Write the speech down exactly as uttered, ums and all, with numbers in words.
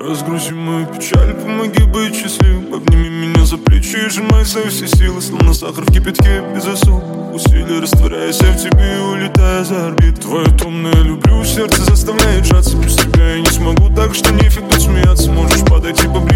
Разгрузи мою печаль, помоги быть счастливым. Обними меня за плечи и сжимай свои все силы. Словно сахар в кипятке без особых усилий. Растворяясь в тебе и улетая за орбит. Твое томное люблю, сердце заставляет сжаться. Без тебя я не смогу, так что нефиг тут смеяться. Можешь подойти поближе